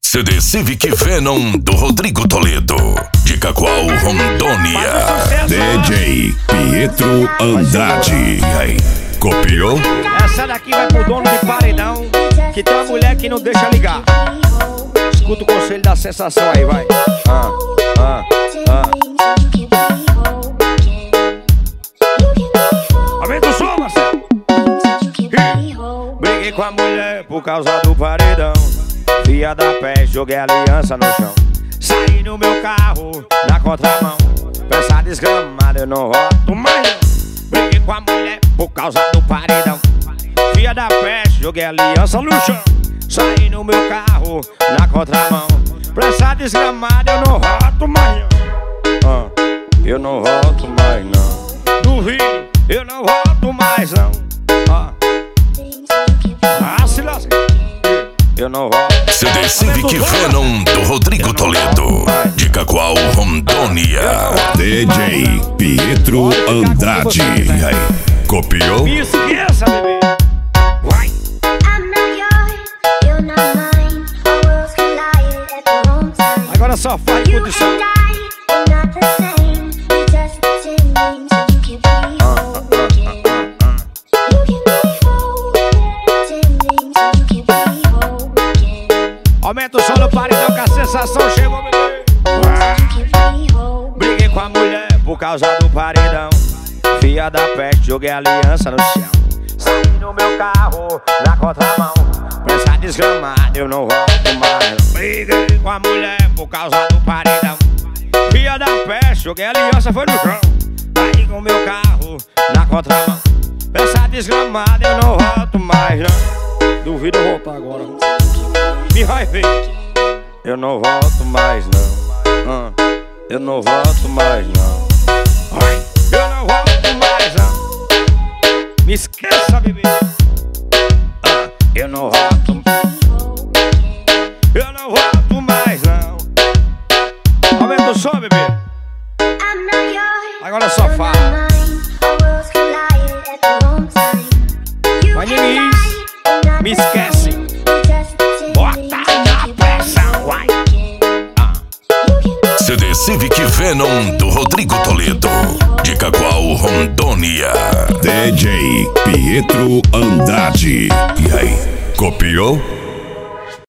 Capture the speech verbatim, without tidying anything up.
C D Civic Venom do Rodrigo Toledo, de Cacoal, Rondônia. D J Pietro Andrade. E aí, copiou? Essa daqui vai pro dono de paredão, que tem uma mulher que não deixa ligar. Escuta o conselho da sensação aí, vai. Ah, ah, ah. Aumenta o som, Marcelo. Briguei com a mulher por causa do paredão. Via da peste, joguei a aliança no chão. Saí no meu carro, na contramão. Peça desgramada, eu não rodo mais não. Briguei com a mulher por causa do paredão. Via da peste, joguei a aliança no chão. Saí no meu carro, na contramão. Peça desgramada, eu não rodo mais não. ah, Eu não rodo mais não. Duvido, eu não rodo mais não. ah. Ah, se lasca. Eu não rodo. C D Civic Venom do Rodrigo Toledo, de Cacoal, Rondônia. D J Pietro Andrade. E aí, copiou? Me esqueça, bebê. Vai. Agora só faz condição. Aumenta o som no paredão que a sensação chegou, bebê. Briguei com a mulher por causa do paredão. Via da peste, joguei a aliança no chão. Saí no meu carro, na contramão. Pressa desgramada, eu não volto mais. Briguei com a mulher por causa do paredão. Via da peste, joguei a aliança, foi no chão. Saí com o meu carro, na contramão. Pressa desgramada, eu não volto mais, não. Duvido eu voltar agora. Me vai ver. Eu não volto mais não. ah, Eu não volto mais não. Ai, eu não volto mais não. Me esqueça, bebê. ah, Eu não volto. Eu não volto mais não. Aumenta o som, bebê. Agora só fala. Vai nem isso. Me esquece. C D Civic Venom do Rodrigo Toledo, de Cacoal, Rondônia. D J Pietro Andrade. E aí, copiou?